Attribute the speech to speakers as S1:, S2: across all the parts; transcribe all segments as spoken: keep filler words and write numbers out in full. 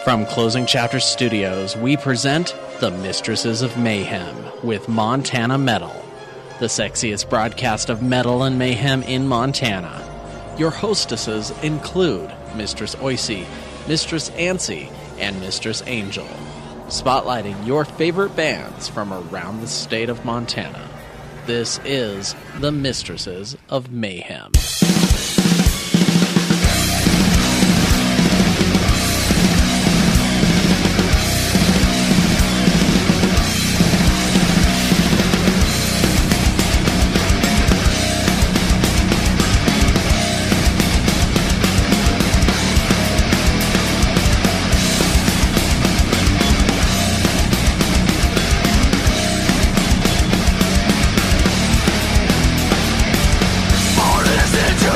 S1: From Closing Chapter Studios, we present The Mistresses of Mayhem with Montana Metal, the sexiest broadcast of metal and mayhem in Montana. Your hostesses include Mistress Oicy, Mistress Ancy, and Mistress Angel, spotlighting your favorite bands from around the state of Montana. This is The Mistresses of Mayhem.
S2: Listen to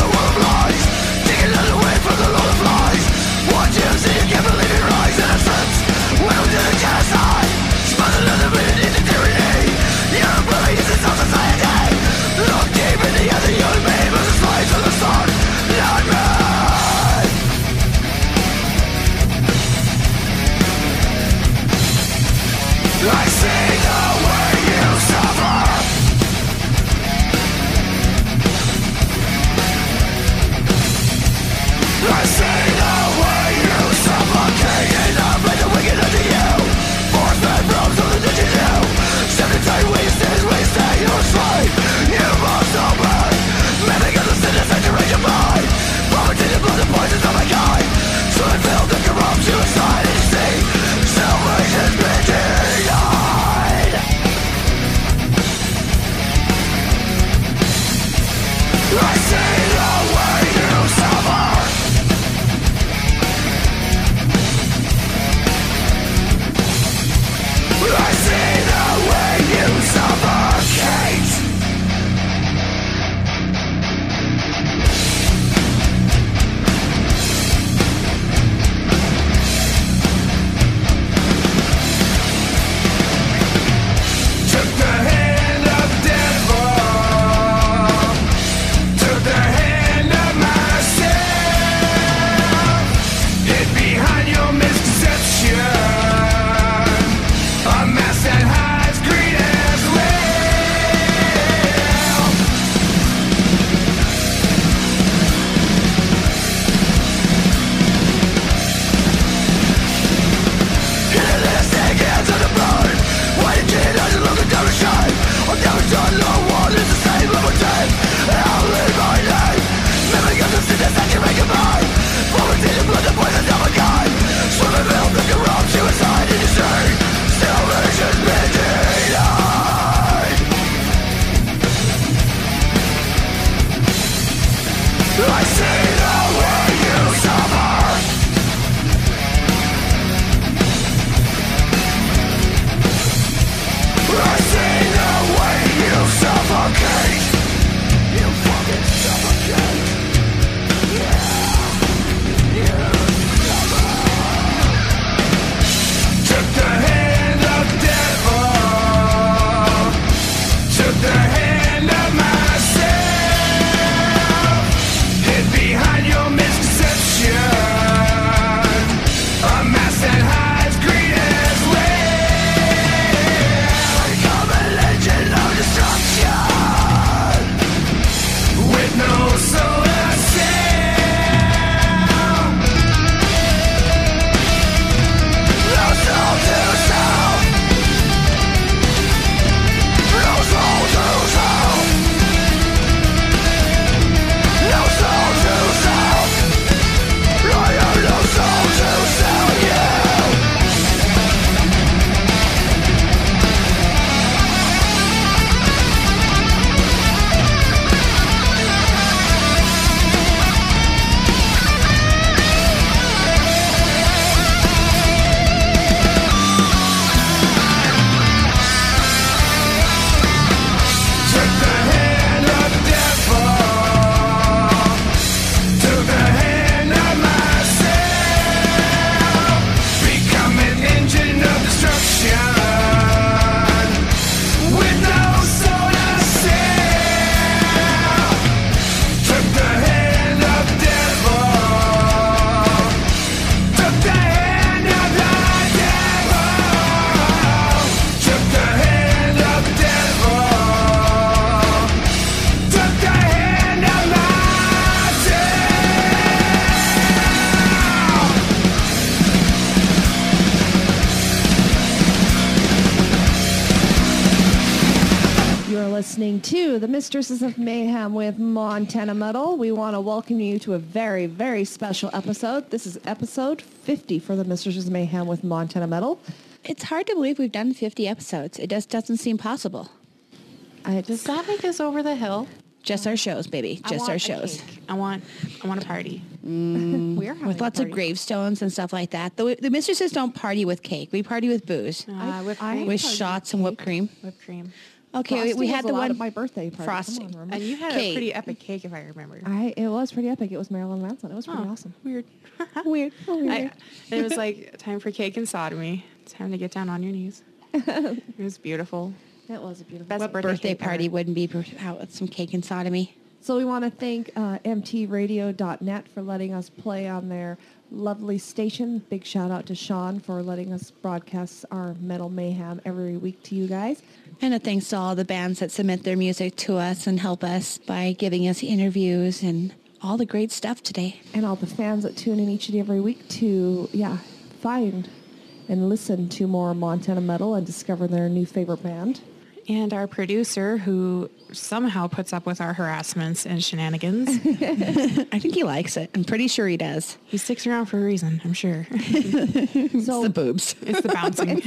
S2: listening to the Mistresses of Mayhem with Montana Metal. We want to welcome you to a very, very special episode. This is episode fifty for the Mistresses of Mayhem with Montana Metal.
S3: It's hard to believe we've done fifty episodes. It just doesn't seem possible.
S2: I just,
S4: Does that make us over the hill?
S3: Just our shows, baby.
S4: I
S3: Just
S4: want
S3: our
S4: a
S3: shows.
S4: cake. I want I want a party.
S3: Mm,
S2: We're having
S3: with lots
S2: a
S3: of
S2: party.
S3: gravestones and stuff like that. The, the mistresses don't party with cake. We party with booze.
S4: Uh, whipped
S2: I-
S4: cream.
S3: with
S2: party
S3: shots
S2: with
S3: and whipped cream.
S4: whipped cream.
S3: Okay, we,
S2: Frosting
S3: we
S2: was
S3: had the
S2: allowed
S3: one
S2: at my birthday party.
S3: frosting.
S2: Come on, remember?
S4: And you had
S3: Okay.
S4: a pretty epic cake, if I remember.
S2: I, it was pretty epic. It was Marilyn Manson. It was pretty
S4: Oh,
S2: awesome.
S4: Weird.
S2: Weird. Oh, weird.
S4: I, it was like time for cake and sodomy. Time to get down on your knees. It was beautiful.
S2: That was a beautiful
S4: Best
S2: night.
S4: birthday
S3: birthday
S4: cake
S3: party
S4: ever.
S3: wouldn't be without with some cake and sodomy.
S2: So we want to thank uh, M T radio dot net for letting us play on their lovely station. Big shout out to Sean for letting us broadcast our Metal Mayhem every week to you guys.
S3: And a thanks to all the bands that submit their music to us and help us by giving us interviews and all the great stuff today.
S2: And all the fans that tune in each and every week to, yeah, find and listen to more Montana Metal and discover their new favorite band.
S4: And our producer, who somehow puts up with our harassments and shenanigans.
S3: I think he likes it. I'm pretty sure he does.
S4: He sticks around for a reason, I'm sure.
S2: So,
S3: the boobs.
S4: It's the bouncing.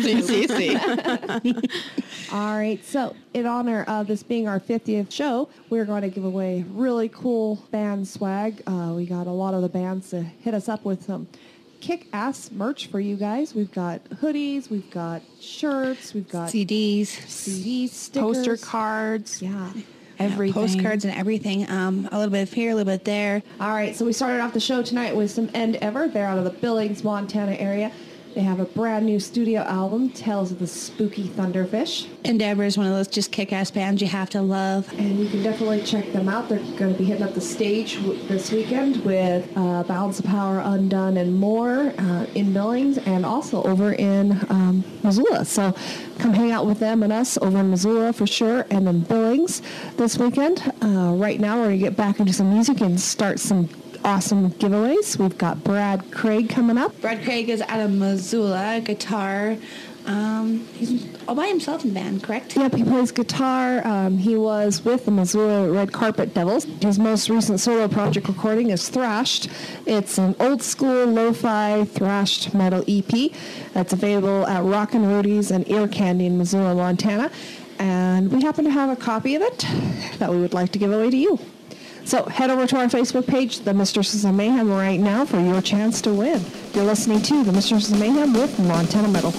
S2: all right. So, in honor of this being our fiftieth show, we're going to give away really cool band swag. Uh, we got a lot of the bands to hit us up with some kick-ass merch for you guys. We've got hoodies, we've got shirts, we've got
S3: C Ds.
S2: C Ds, stickers.
S4: Poster cards.
S2: Yeah.
S4: Everything.
S3: Postcards and everything. Um, a little bit of here, a little bit there.
S2: All right, so we started off the show tonight with some End Ever. They're out of the Billings, Montana area. They have a brand new studio album, Tales of the Spooky Thunderfish.
S3: Endeavor is one of those just kick-ass bands you have to love.
S2: And you can definitely check them out. They're going to be hitting up the stage w- this weekend with uh, Balance of Power, Undone, and more uh, in Billings and also over in um, Missoula. So come hang out with them and us over in Missoula for sure, and then Billings this weekend. Uh, right now, we're going to get back into some music and start some awesome giveaways. We've got Brad Craig coming up.
S3: Brad Craig is out of Missoula, guitar. Um, he's all by himself in the band, correct?
S2: Yep, he plays guitar. Um, he was with the Missoula Red Carpet Devils. His most recent solo project recording is Thrashed. It's an old school lo-fi thrashed metal E P that's available at Rockin' Rudy's and Ear Candy in Missoula, Montana. And we happen to have a copy of it that we would like to give away to you. So head over to our Facebook page, The Mistresses of Mayhem, right now for your chance to win. You're listening to The Mistresses of Mayhem with Montana Metal.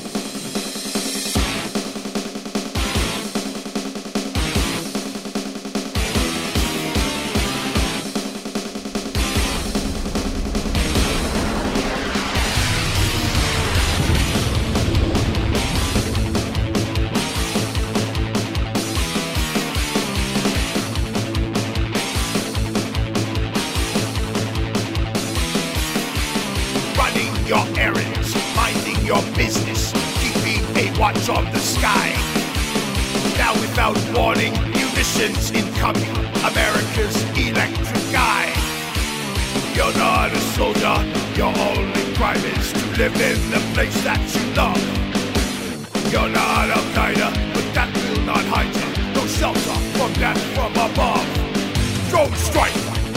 S5: Running your errands, minding your business, keeping a watch on the sky. Now without warning, munitions incoming, America's electric guy. You're not a soldier, your only crime is to live in the place that you love. You're not Al-Qaeda, but that will not hide you. No shelter from death from above. Drone strike!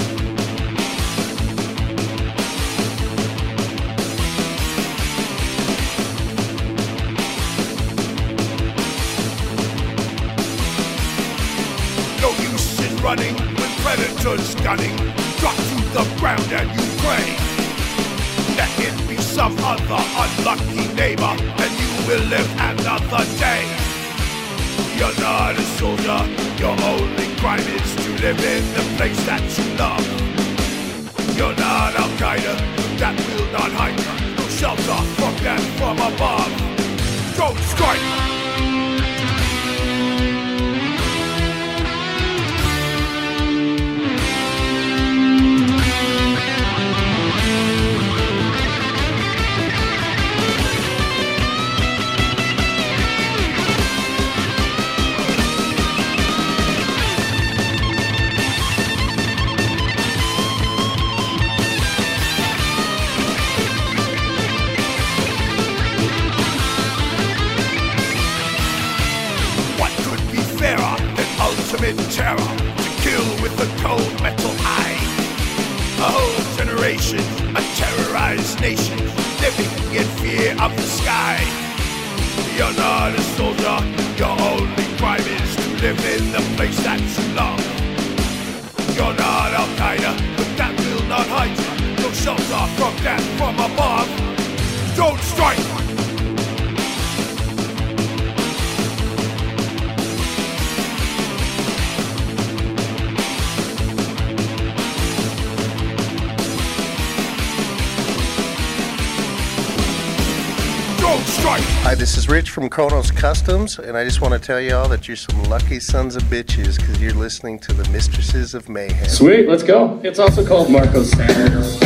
S5: No use in running when predators gunning. Drop to the ground and you pray that it be some other unlucky neighbor, and you will live another day. You're not a soldier, your only crime is to live in the place that you love. You're not Al-Qaeda, that will not hide you. No shelter from death from above. Don't strike! terror to kill with a cold metal eye. A whole generation, a terrorized nation, living in fear of the sky. You're not a soldier, your only crime is to live in the place that you love. You're not Al-Qaeda, but that will not hide you. No shelter from death from above. Don't strike!
S6: Hi, this is Rich from Kronos Customs, and I just want to tell y'all that you're some lucky sons of bitches because you're listening to the Mistresses of Mayhem.
S7: Sweet, let's go. It's also called Marco's Standard.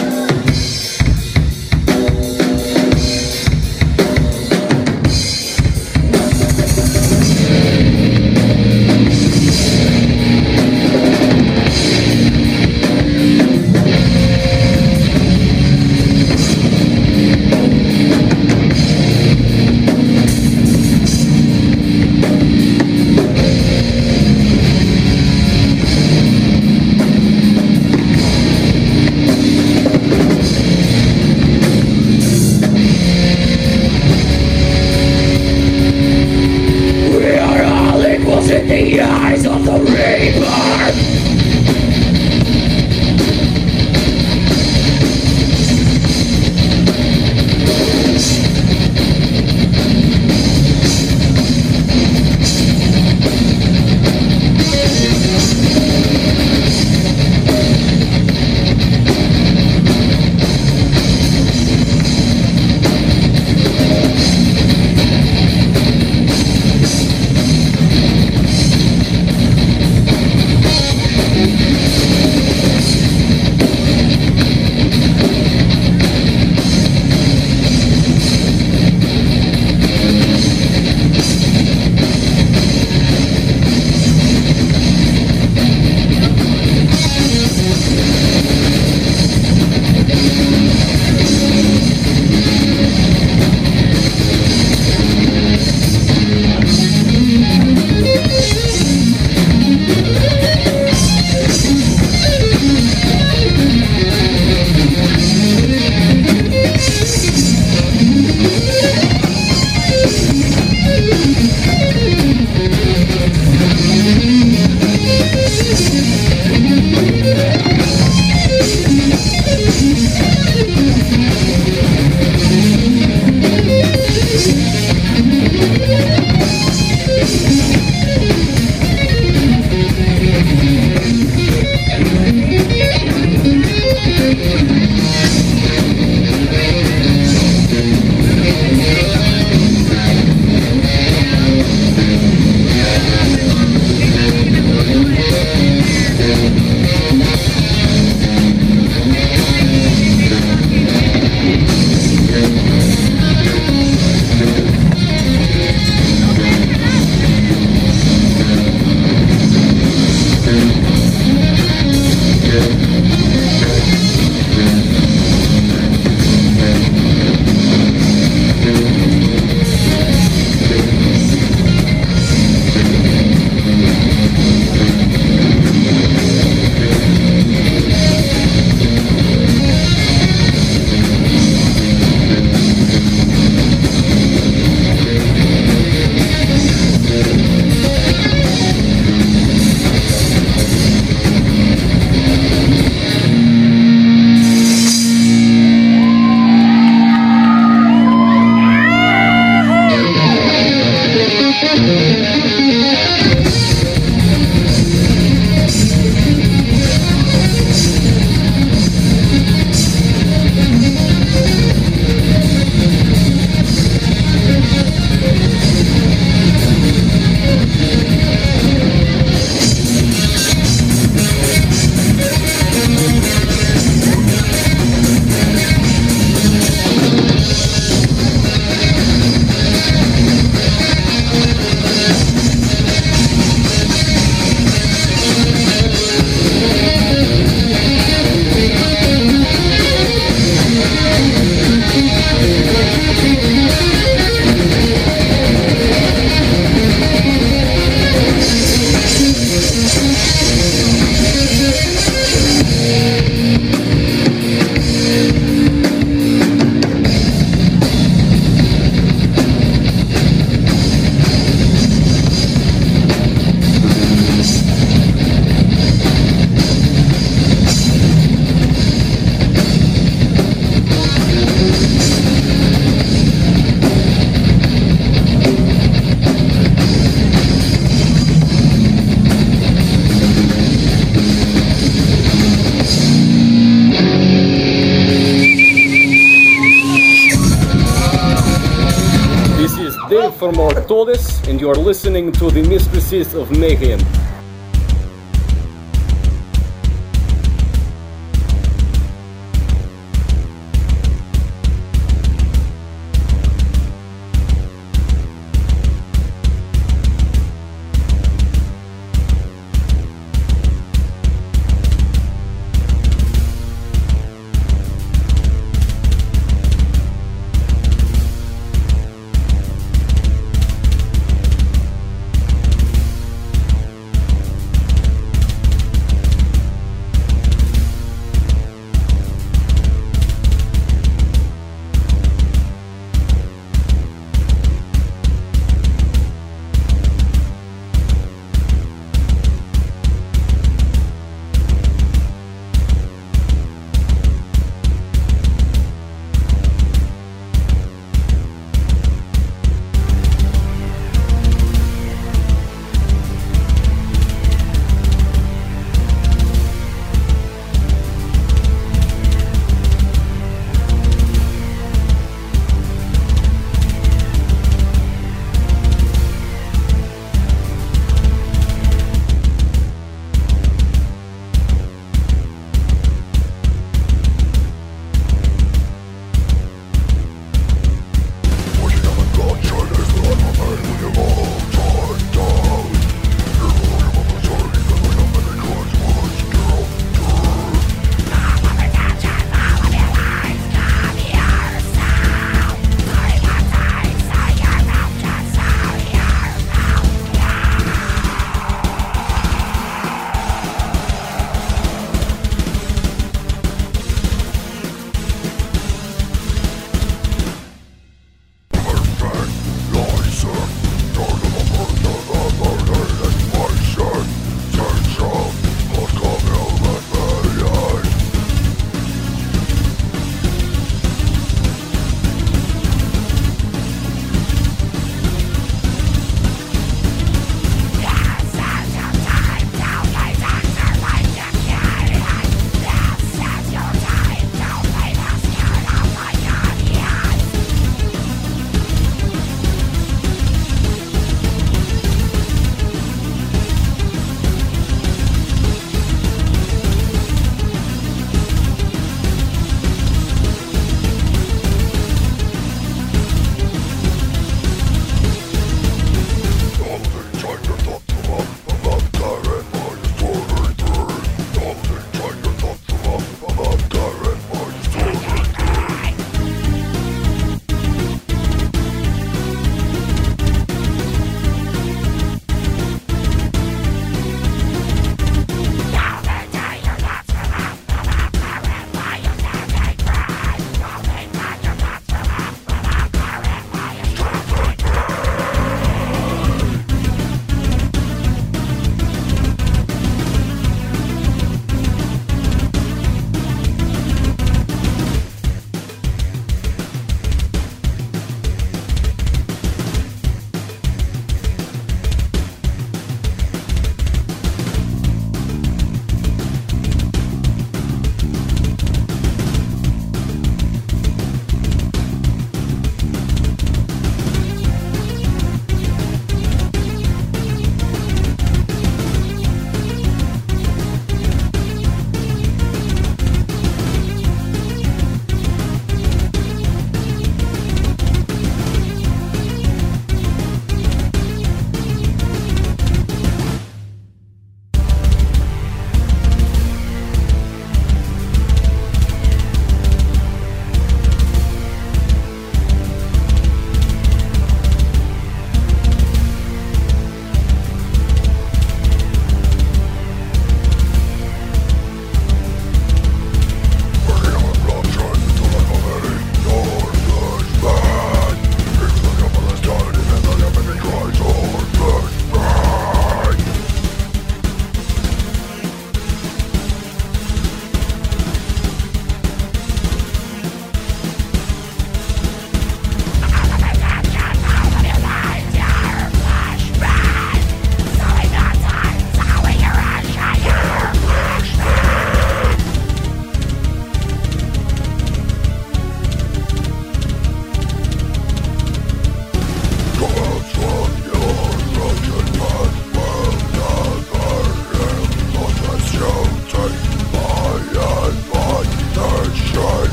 S7: from Tortoise, and you are listening to the Mistresses of Mayhem.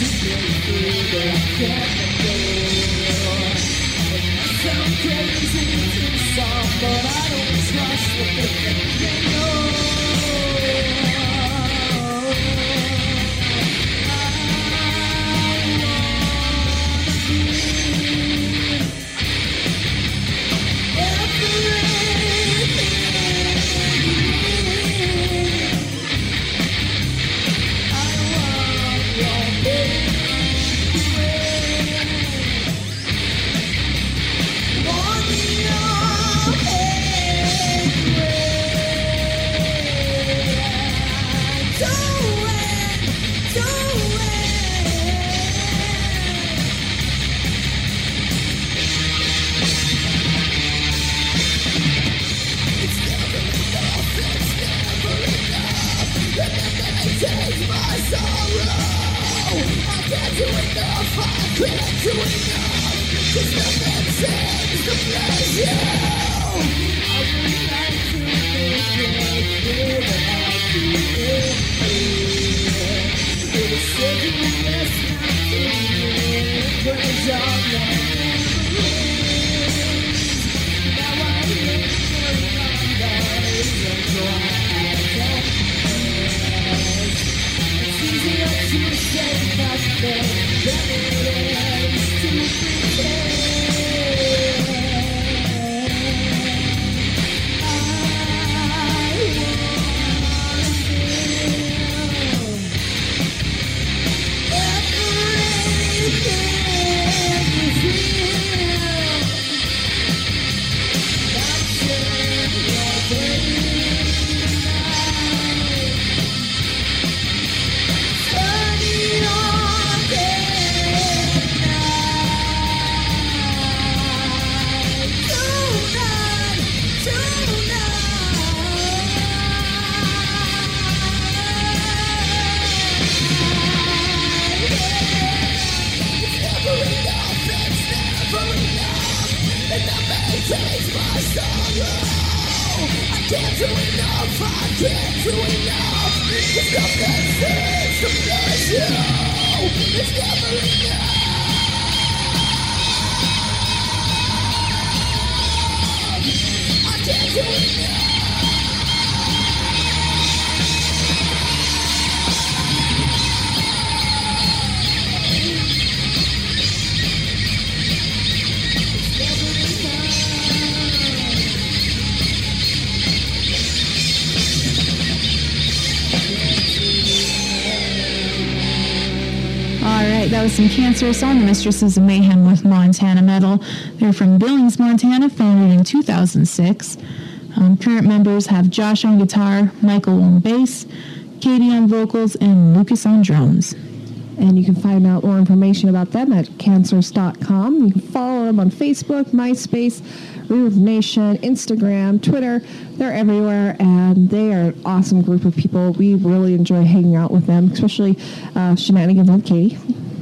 S8: That was some Cancerous on the Mistresses of Mayhem with Montana Metal. They're from Billings, Montana, founded in two thousand six. Um, current members have Josh on guitar, Michael on bass, Katie on vocals, and Lucas on drums.
S2: And you can find out more information about them at cancerous dot com. You can follow them on Facebook, MySpace, Reverb Nation, Instagram, Twitter. They're everywhere, and they are an awesome group of people. We really enjoy hanging out with them, especially uh, Shenanigans with Katie.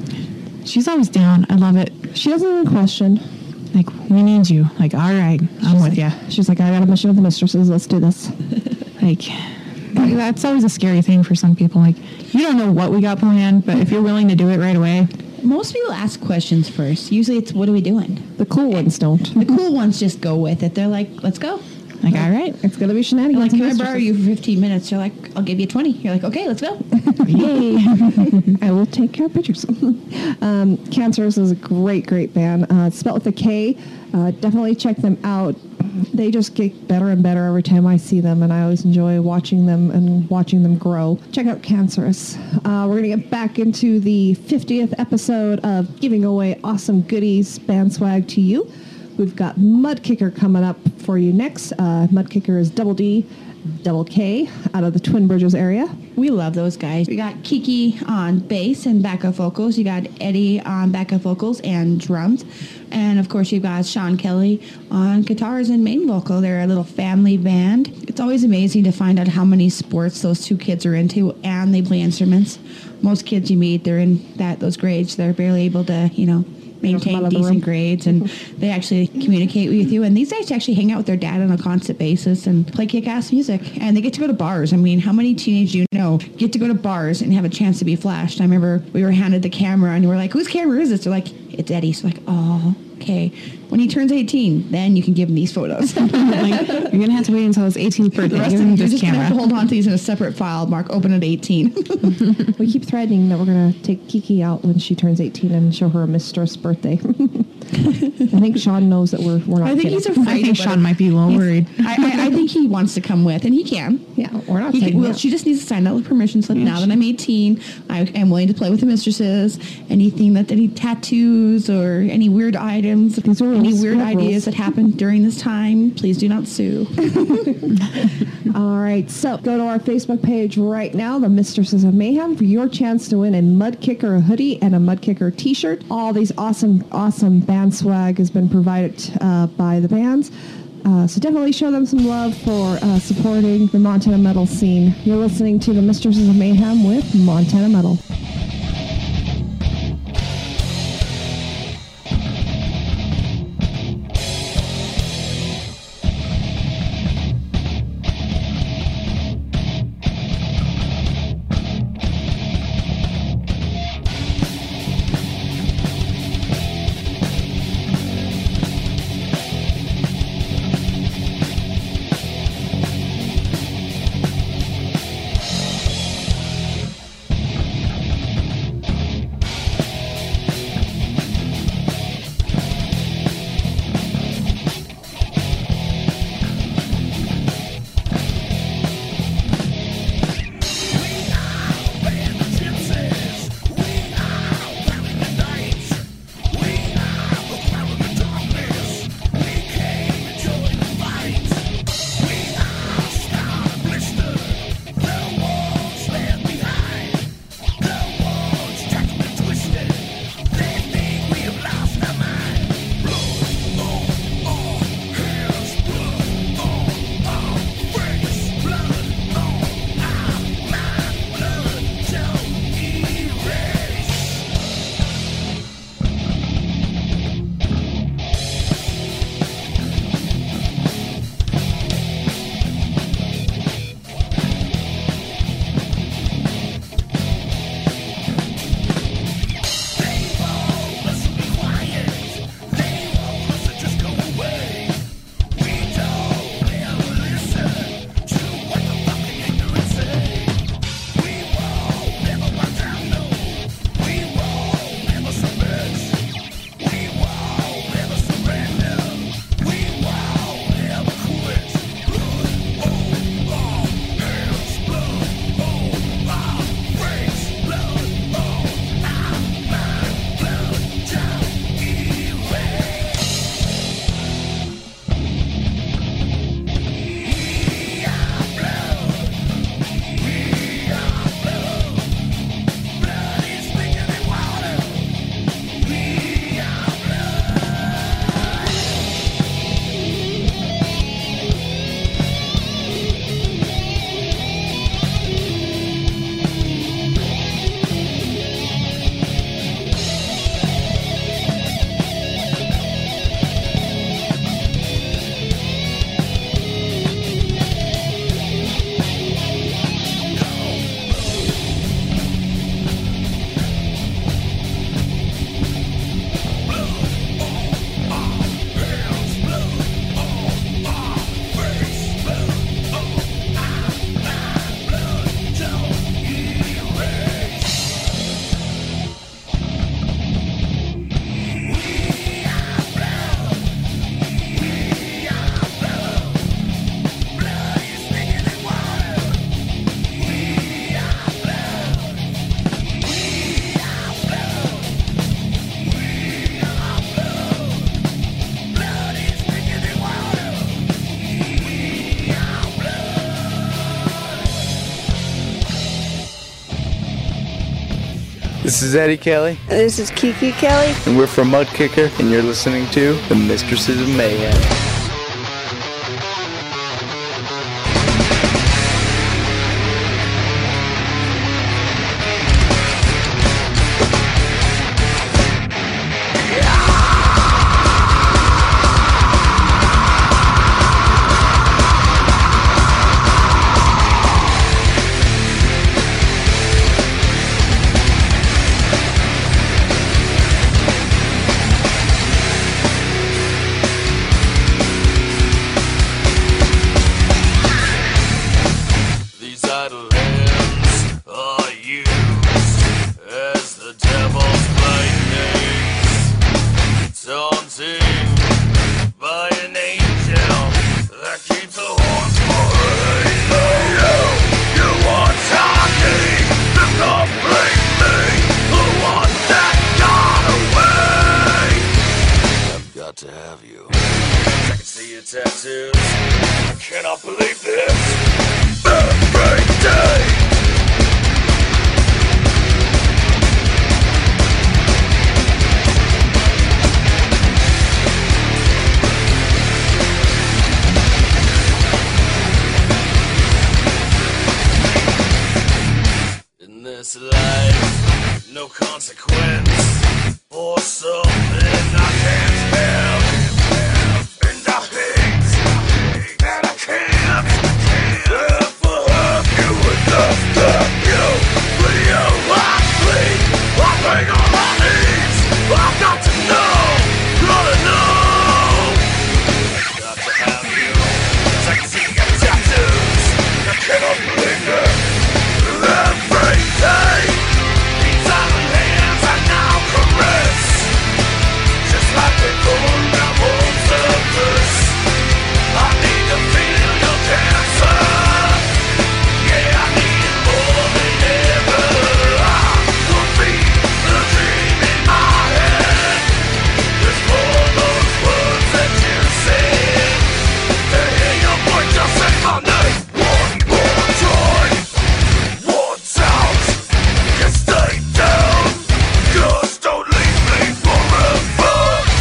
S8: She's always down. I love it.
S2: She doesn't even question.
S8: Like, we need you. Like, all right, I'm
S2: she's
S8: with
S2: like,
S8: you.
S2: She's like, I got a mission with the mistresses. Let's do this.
S8: Like, that's always a scary thing for some people. Like, you don't know what we got planned, but if you're willing to do it right away.
S3: Most people ask questions first. Usually it's, what are we doing?
S2: The cool ones don't.
S3: The cool ones just go with it. They're like, let's go.
S8: Like, all right.
S2: It's going to be Shenanigans.
S3: Like, can I borrow you for fifteen minutes? You're like, I'll give you twenty. You're like, okay, let's go.
S2: Yay. I will take care of pictures. um, Cancerous is a great, great band. Uh, it's spelled with a K. Uh, definitely check them out. They just get better and better every time I see them, and I always enjoy watching them and watching them grow. Check out Cancerous. Uh, we're going to get back into the fiftieth episode of giving away awesome goodies, band swag to you. We've got Mudkicker coming up for you next. Uh, Mudkicker is double D, double K, out of the Twin Bridges area.
S3: We love those guys. We got Kiki on bass and backup vocals. You got Eddie on backup vocals and drums. And, of course, you've got Sean Kelly on guitars and main vocal. They're a little family band. It's always amazing to find out how many sports those two kids are into, and they play instruments. Most kids you meet, they're in that those grades. They're barely able to, you know, maintain
S2: the
S3: decent
S2: room.
S3: grades, and they actually communicate with you. And these guys actually hang out with their dad on a constant basis and play kick-ass music. And they get to go to bars. I mean, how many teenagers do you know get to go to bars and have a chance to be flashed? I remember we were handed the camera, and we were like, whose camera is this? They're like, it's Eddie's. Like, oh, okay. When he turns eighteen, then you can give him these photos.
S8: Like, you're going to have to wait until his eighteenth birthday.
S3: The rest
S8: Give
S3: of
S8: him
S3: you, you're
S8: this
S3: just going to
S8: camera.
S3: have to hold on to these in a separate file. Mark, open at eighteen.
S2: We keep threatening that we're going to take Kiki out when she turns eighteen and show her a mistress birthday. I think Sean knows that we're, we're not
S3: I think
S2: kidding.
S3: he's afraid.
S8: I think
S3: but
S8: Sean might be a little worried.
S3: I, I, I think he wants to come with, and he can.
S2: Yeah, we're not
S3: He
S2: saying
S3: can, well,
S2: that.
S3: she just needs to sign that with permission slip. Now that I'm eighteen, I am willing to play with the mistresses. Anything that any tattoos or any weird items,
S2: These are
S3: any
S2: rules.
S3: weird
S2: We have
S3: ideas
S2: rules.
S3: that happened during this time, please do not sue.
S2: All right, so go to our Facebook page right now, the Mistresses of Mayhem, for your chance to win a Mud Kicker hoodie and a Mud Kicker t-shirt. All these awesome, awesome band swag has been provided uh, by the bands. Uh, so definitely show them some love for uh, supporting the Montana metal scene. You're listening to the Mistresses of Mayhem with Montana Metal.
S9: This is Eddie Kelly.
S10: This is Kiki Kelly.
S9: And we're from Mud Kicker, and you're listening to The Mistresses of Mayhem.
S5: Yeah. no consequence for something I can't help. And I hate that I can't ever hurt you enough that you feel I bleed. I beg on my knees. I've got to know, gotta know. Got to have you. I can see your tattoos. I cannot believe it. Every day, these iron hands I now caress, just like a thorn that won't surface. I need to feel your cancer. Yeah, I need it more than ever. I will be the dream in my head. Just for those words that you said. To hear your voice just say my name one more time. What's out? You stay down. Just don't leave me forever.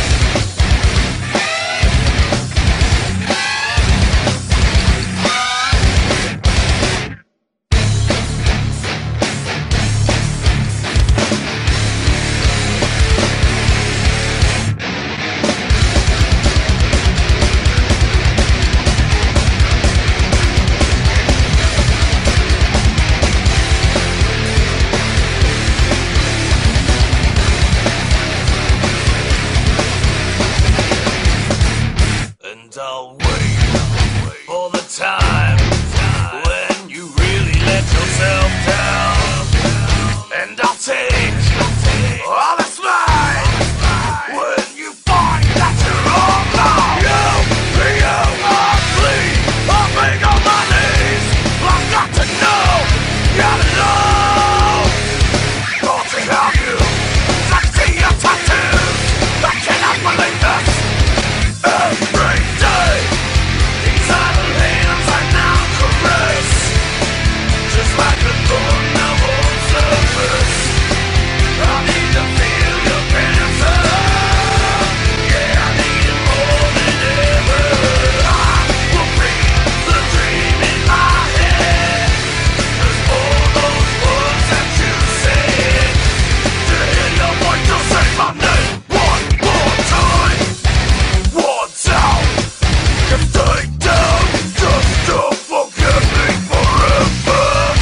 S5: And I'll wait for the time when you really let yourself down. And I'll take all that's mine when you find that you're all alone. You, you, I bleed, I beg on my knees. I've got to know, gotta know. Got to have you, I see your tattoos. I cannot believe this. Every day, these idle hands I now caress, just like a thorn that won't surface. I need to feel your cancer. Yeah, I need it more than ever. I will breathe the dream in my head. Just for those words that you said. To hear your voice, you'll say my name one more time. What's out? You stay down. Just don't forget me forever.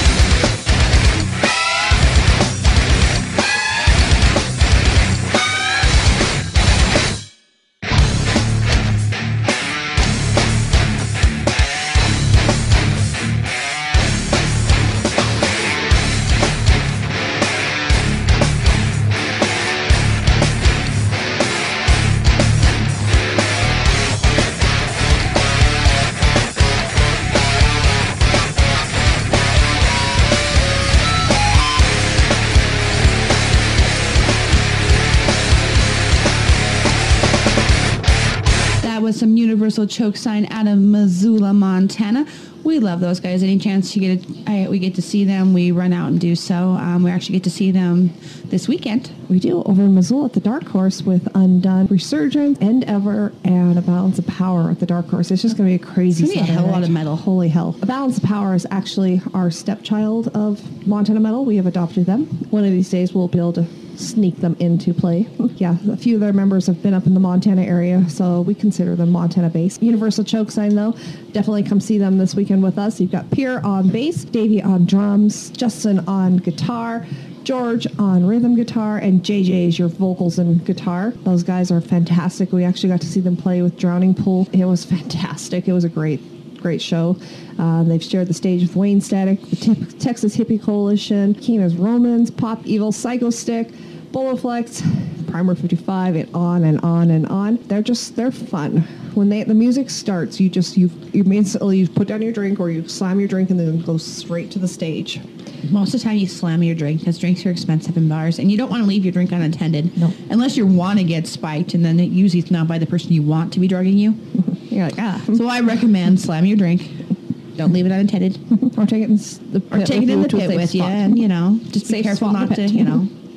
S3: That was some Universal Choke Sign out of Missoula, Montana. We love those guys. Any chance you get, a, I, we get to see them, we run out and do so. Um, we actually get to see them this weekend.
S2: We do over in Missoula at the Dark Horse with Undone, Resurgence, End Ever, and A Balance of Power at the Dark Horse. It's just going to be a crazy
S3: It's gonna be a
S2: Saturday
S3: hell lot
S2: night.
S3: of metal.
S2: Holy hell. A Balance of Power is actually our stepchild of Montana Metal. We have adopted them. One of these days we'll be able to sneak them into play. Yeah, a few of their members have been up in the Montana area, so we consider them Montana-based. Universal Choke Sign, though, definitely come see them this weekend with us. You've got Pierre on bass, Davey on drums, Justin on guitar, George on rhythm guitar, and J J is your vocals and guitar. Those guys are fantastic. We actually got to see them play with Drowning Pool. It was fantastic. It was a great, great show. Uh, they've shared the stage with Wayne Static, the Te- Texas Hippie Coalition, Keena's Romans, Pop Evil, Psycho Stick, Boloflex, Primer fifty-five, and on and on and on. They're just, they're fun. When they the music starts, you just, you you instantly you put down your drink or you slam your drink and then go straight to the stage.
S3: Most of the time you slam your drink because drinks are expensive in bars and you don't want to leave your drink unattended.
S2: No.
S3: Unless you want to get spiked and then it usually it's not by the person you want to be drugging you.
S2: You're like, ah.
S3: So I recommend slam your drink. Don't leave it unattended.
S2: Or take it in s- the pit
S3: Or take it
S2: with
S3: in
S2: you
S3: the
S2: to a
S3: pit
S2: safe
S3: with you
S2: spot.
S3: and, you know, just be
S2: Safe
S3: careful
S2: spot in
S3: not
S2: the
S3: to,
S2: pit.
S3: you know,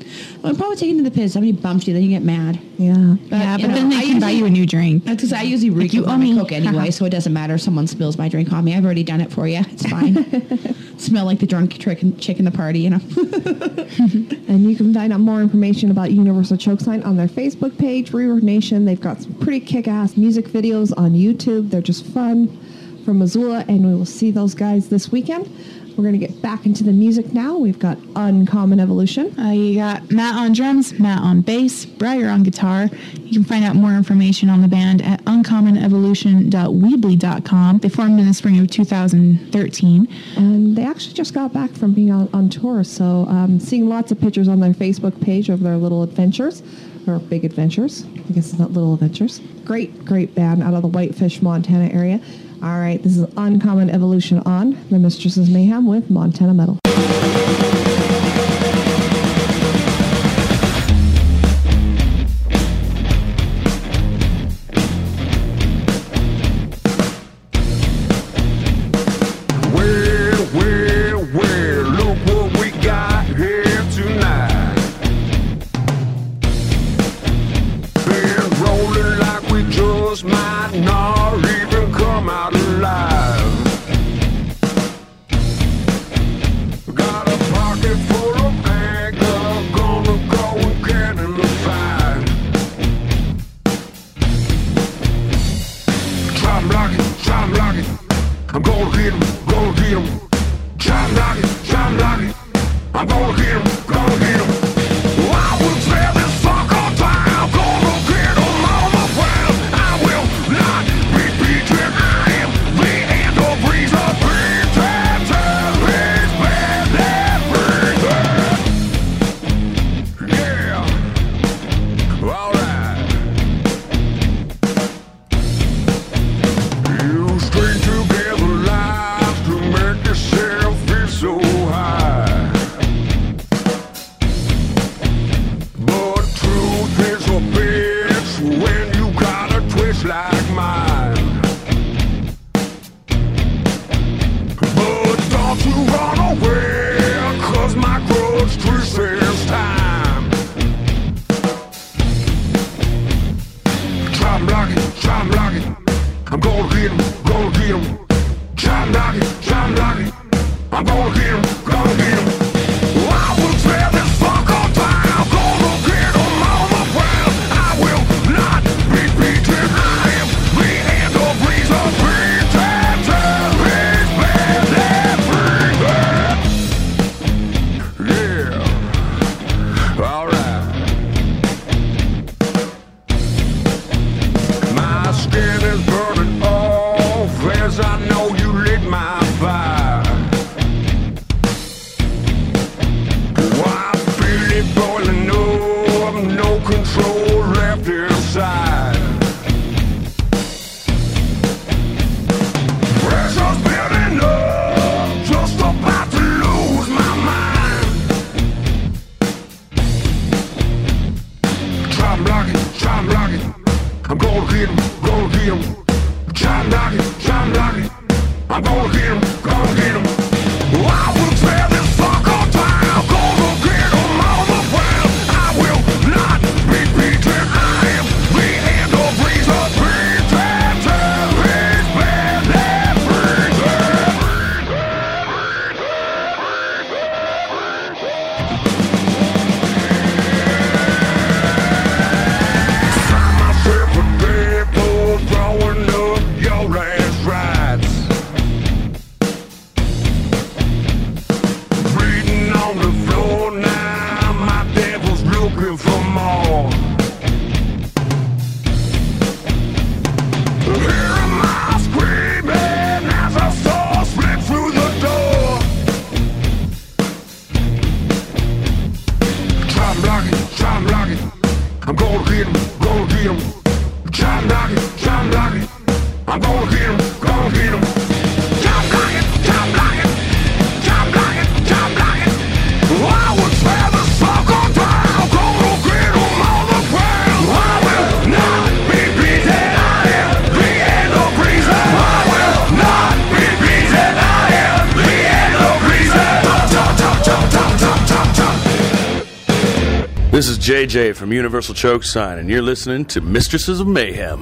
S3: I'll probably take it to the pit. Somebody bumps you, then you get mad.
S2: Yeah.
S3: But,
S8: yeah,
S3: you
S8: but
S3: know,
S8: then they
S3: I
S8: can
S3: usually,
S8: buy you a new drink.
S3: Because I usually
S8: Like, you
S3: recoup
S8: owe
S3: on my
S8: me.
S3: Coke anyway, so it doesn't matter if someone spills my drink on me. I've already done it for you. It's fine. Smell like the drunk trick and chick in the party, you know.
S2: And you can find out more information about Universal Choke Sign on their Facebook page, Reverb Nation. They've got some pretty kick-ass music videos on YouTube. They're just fun from Missoula, and we will see those guys this weekend. We're going to get back into the music now. We've got Uncommon Evolution.
S8: Uh, you got Matt on drums, Matt on bass, Briar on guitar. You can find out more information on the band at uncommon evolution dot weebly dot com. They formed in the spring of two thousand thirteen.
S2: And they actually just got back from being on, on tour, so um, seeing lots of pictures on their Facebook page of their little adventures, or big adventures. I guess it's not little adventures. Great, great band out of the Whitefish, Montana area. All right, this is Uncommon Evolution on the Mistresses of Mayhem with Montana Metal.
S5: Well, well, well, look what we got here tonight. Been rolling like we just might not even come out alive. Got a pocket full of anger, gonna go and get in the fight. Try 'em like it, try 'em like it. I'm gonna get 'em, gonna get 'em. Try 'em like it, try 'em like it. I'm gonna get 'em, gonna get 'em. I will tear this fucker down, gonna get 'em on the ground. I will not be beaten. I am the end of reason. Beaten till it's bad and breathing. Yeah, alright. You string together lies to make yourself feel so high. But truth is a bitch when you got a twist like mine. But don't you run away, cause my grudge twist is time. Try 'em like it, try 'em like it. I'm gonna get 'em, gonna get 'em. Try 'em like it, try 'em like it. I'm gonna get 'em, gonna get 'em. I will tear this fucker down, gonna get 'em on the ground. I will not be beaten. I am the end of reason. Beaten till it's bad and breathing. Yeah, alright. My skin is burning off as I know you lit my fire. I feel it boiling up, no control left inside. Pressure's building up, just about to lose my mind. Try 'em like it, try 'em like it. I'm gonna get 'em, gonna get 'em. Try 'em like it, try 'em like it. I'm gonna get 'em, gonna get 'em. I will tear this fucker down, gonna get 'em on the ground. I will not be beaten. I am the end of reason. Beaten till it's bad and breathing. Find myself a dead bull throwing up your last rites.
S10: This is J J from Universal Choke Sign, and you're listening to Mistresses of Mayhem.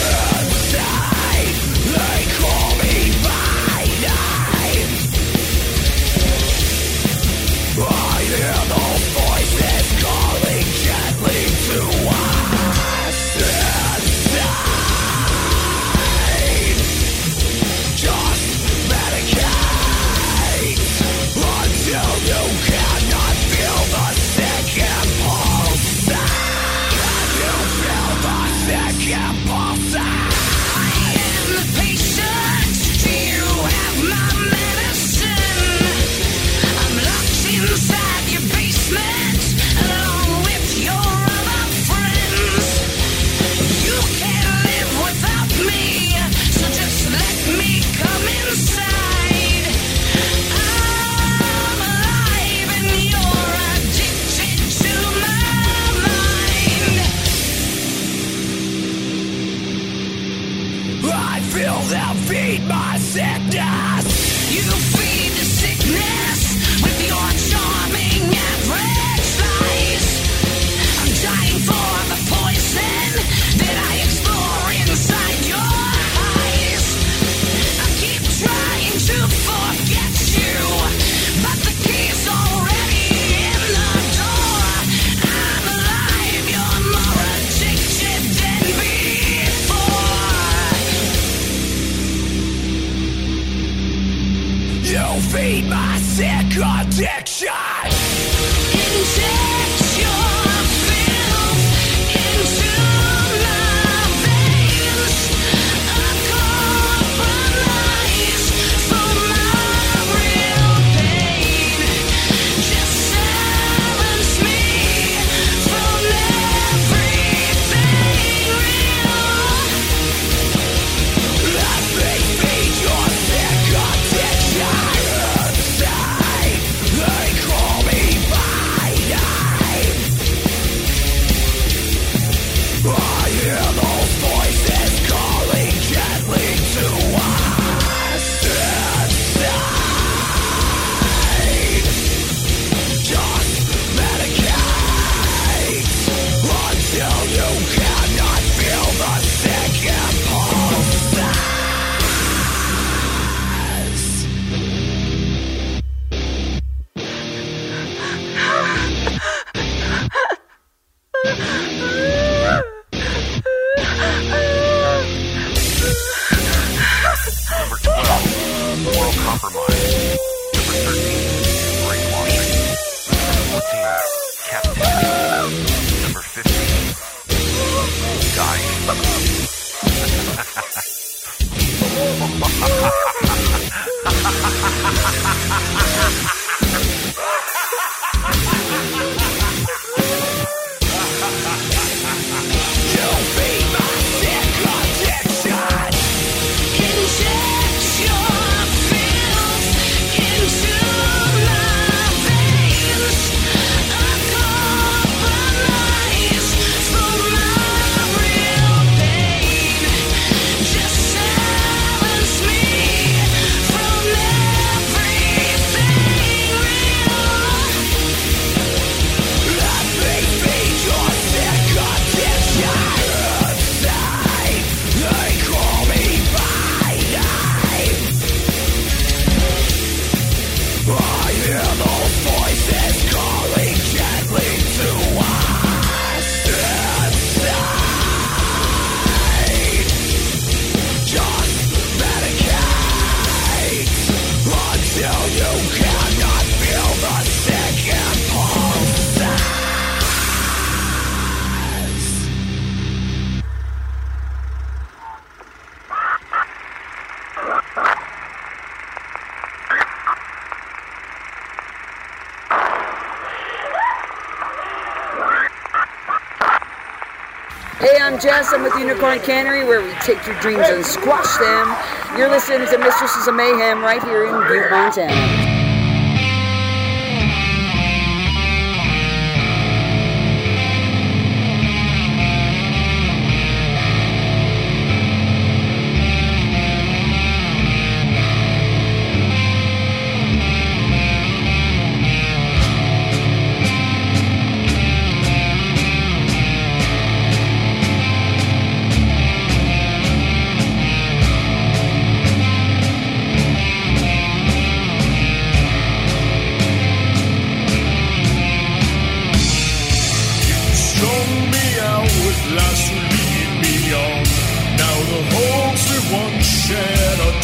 S11: I'm Jess. I'm with Unicorn Cannery, where we take your dreams and squash them. You're listening to Mistresses of Mayhem right here in Butte, Montana.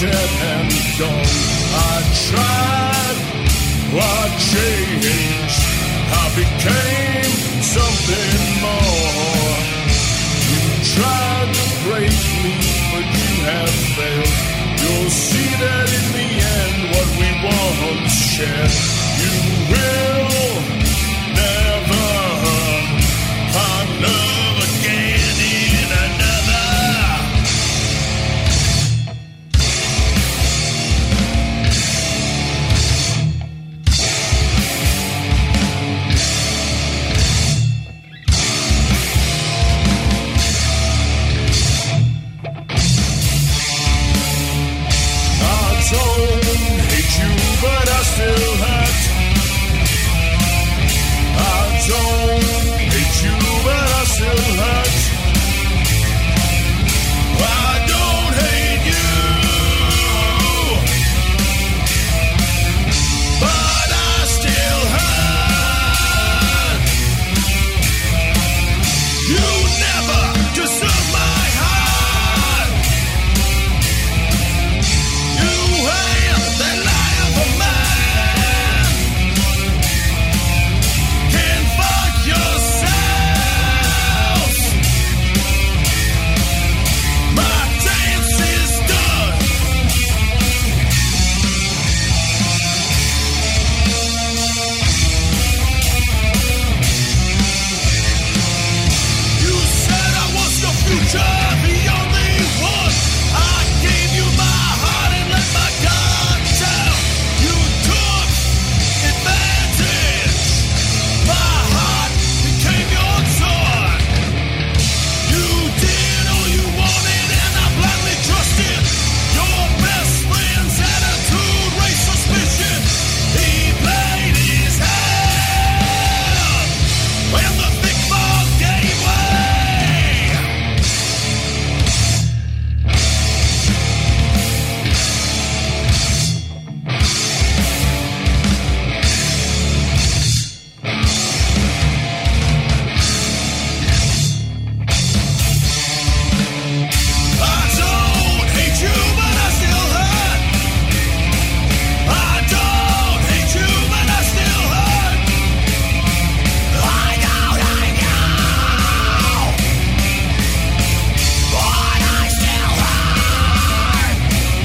S5: dead and gone. I tried, I changed, I became something more. You tried to break me, but you have failed. You'll see that in the end what we once shared, you will never find love again in another. I don't hate you, but I still hurt. I don't hate you, but I still hurt. I don't hate you, but I still hurt. You never deserve my heart. You have the lie of a man. Can't fuck yourself. My dance is done. You said I was the future, the only one. I gave you my heart and let my guard down. You took advantage. My heart became your sword. You did all you wanted and I blindly trusted. Your best friend's attitude raised suspicion. He played his hand when the big ball gave way. I don't hate you, but I still hurt. I don't hate you, but I still hurt. I don't hate you, but I still hurt.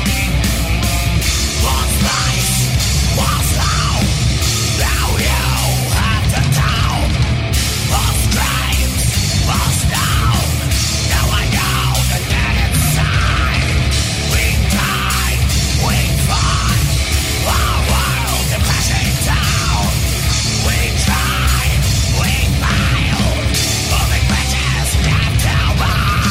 S5: Lost place, lost home. Now you have to down. Lost dreams, lost down. Now I know the dead inside. We died, we fought. Our world is crashing down. We tried, we failed. Moving bridges have to burn.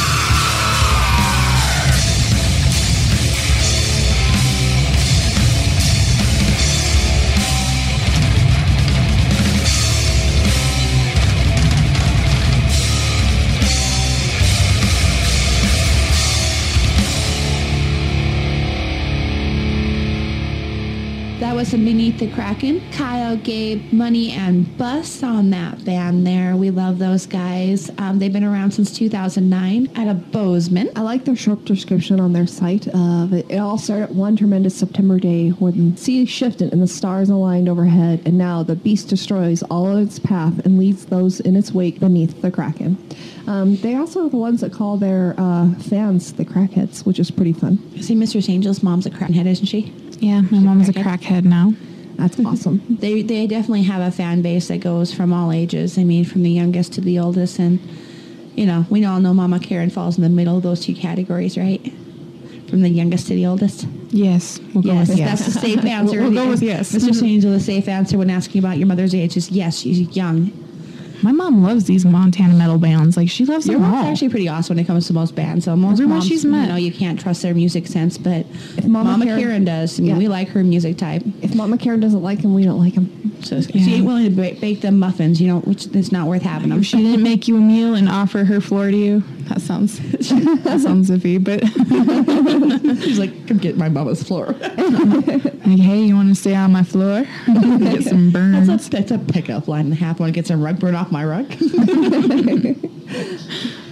S3: That was some Beneath the Kraken. Kyle, Gabe, Money, and Bus on that band there. We love those guys. Um, they've been around since two thousand nine out of Bozeman.
S2: I like their short description on their site of it. It all started one tremendous September day when the sea shifted and the stars aligned overhead, and now the beast destroys all of its path and leads those in its wake beneath the Kraken. Um, they also are the ones that call their uh, fans the crackheads, which is pretty fun.
S3: See, Mistress Angel's mom's a crackhead, isn't she?
S8: Yeah, my mom's a crackhead now.
S2: That's awesome.
S3: They they definitely have a fan base that goes from all ages. I mean, from the youngest to the oldest, and you know, we all know Mama Karen falls in the middle of those two categories, right? From the youngest to the oldest.
S8: Yes, we'll go
S3: yes,
S8: with yes.
S3: That's the safe answer.
S8: We'll, we'll go with yes.
S3: Mistress Angel, the safe answer when asking about your mother's age is yes, she's young.
S8: My mom loves these Montana metal bands. Like, she loves
S3: Your
S8: them all.
S3: mom's actually pretty awesome when it comes to most bands. So most
S8: Everyone
S3: moms,
S8: she's met.
S3: you know, you can't trust their music sense, but
S2: If Mama
S3: Mama,
S2: Karen-
S3: Karen, does. I mean,
S2: Yeah.
S3: we like her music type.
S2: If Mama Karen doesn't like him, we don't like him.
S3: So if she ain't willing to bake, bake them muffins, you know, which is not worth having them.
S8: If she didn't make you a meal and offer her floor to you, that sounds that sounds iffy. But
S3: she's like, come get my mama's floor.
S8: Like, hey, you want to stay on my floor? Get some burns.
S3: That's a, that's a pickup line and a half. Want to get some rug burn off my rug?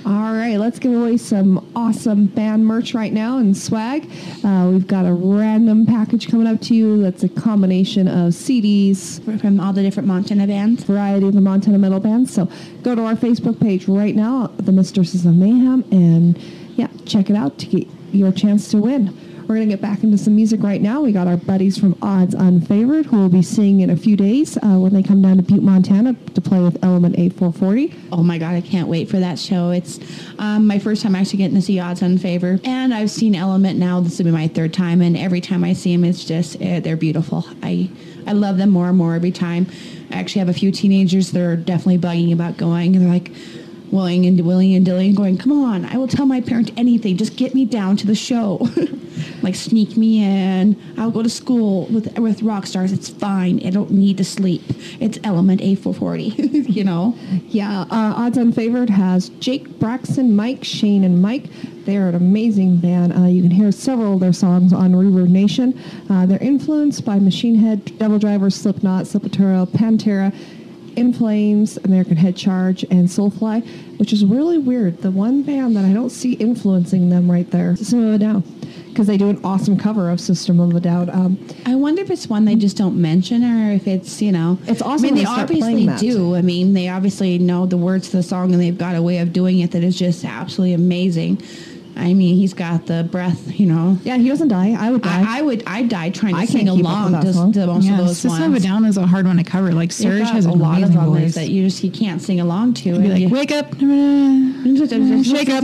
S2: All right, let's give away some awesome band merch right now and swag. Uh, we've got a random package coming up to you that's a combination of C Ds
S3: from all the different Montana bands,
S2: variety of the Montana metal bands. So go to our Facebook page right now, The Mistresses of Mayhem, and yeah, check it out to get your chance to win. We're going to get back into some music right now. We got our buddies from Odds Unfavored who will be seeing in a few days uh, when they come down to Butte, Montana to play with Element A four forty.
S3: Oh my God, I can't wait for that show. It's um, my first time actually getting to see Odds Unfavored. And I've seen Element now. This will be my third time. And every time I see them, it's just, uh, they're beautiful. I, I love them more and more every time. I actually have a few teenagers that are definitely bugging about going. And they're like, willing and willing and dilly and going, come on, I will tell my parent anything. Just get me down to the show. Like, sneak me in. I'll go to school with with rock stars. It's fine. I don't need to sleep. It's Element A four forty, you know?
S2: Yeah, uh, Odds Unfavored has Jake, Braxton, Mike, Shane, and Mike. They're an amazing band. Uh, you can hear several of their songs on Reverb Nation. Uh, they're influenced by Machine Head, Devil Driver, Slipknot, Sepultura, Pantera, In Flames, American Head Charge, and Soulfly, which is really weird. The one band that I don't see influencing them right there, System of a Down, because they do an awesome cover of System of a Down. Um,
S3: I wonder if it's one they just don't mention, or if it's, you know,
S2: it's awesome.
S3: I mean, they
S2: start
S3: obviously
S2: that.
S3: do. I mean, they obviously know the words to the song, and they've got a way of doing it that is just absolutely amazing. I mean, he's got the breath, you know.
S2: Yeah, he doesn't die. I would die.
S3: I, I would. I'd die trying to
S2: I
S3: sing
S2: can't keep up
S3: along
S2: with that
S3: to,
S2: song.
S3: to most
S8: yeah,
S3: of those
S8: System
S3: ones.
S8: of a Down is a hard one to cover. Like Serge
S3: They've
S8: has
S3: got
S8: a
S3: a lot of
S8: amazing
S3: others
S8: voice.
S3: that you just you can't sing along to.
S8: Be like,
S3: You-
S8: wake up, shake up.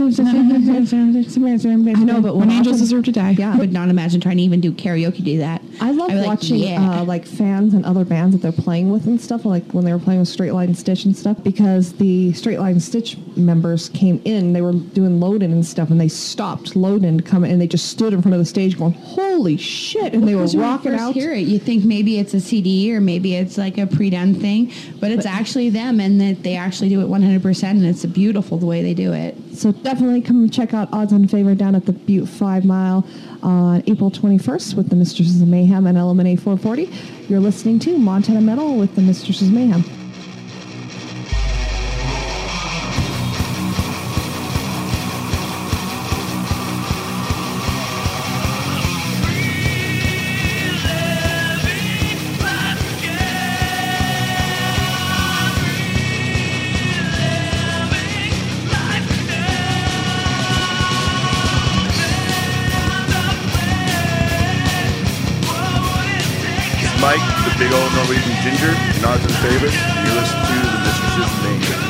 S3: I
S2: know, but
S8: when
S2: when
S8: angels
S2: often-
S8: deserve to die.
S2: Yeah.
S3: I would not imagine trying to even do karaoke do that.
S2: I love
S3: I'd be like,
S2: watching
S3: yeah.
S2: uh, like fans and other bands that they're playing with and stuff, like when they were playing with Straight Line Stitch and stuff, because the Straight Line Stitch members came in, they were doing load-in and stuff, and they stopped load-in to come in, and they just stood in front of the stage going, holy shit, and they were
S3: Because when you
S2: rocking
S3: first
S2: out.
S3: hear it, you think maybe it's a C D or maybe it's like a pre-done thing, but it's actually them, and that they actually do it one hundred percent, and it's beautiful the way they do it.
S2: So definitely come check out Odds Unfavored down at the Butte Five Mile on April twenty-first with the Mistresses of Mayhem and Element A four forty. You're listening to Montana Metal with the Mistresses of Mayhem.
S12: Mike, the big old Norwegian ginger, Odds Unfavored, and you're listening to the Mistresses of Mayhem.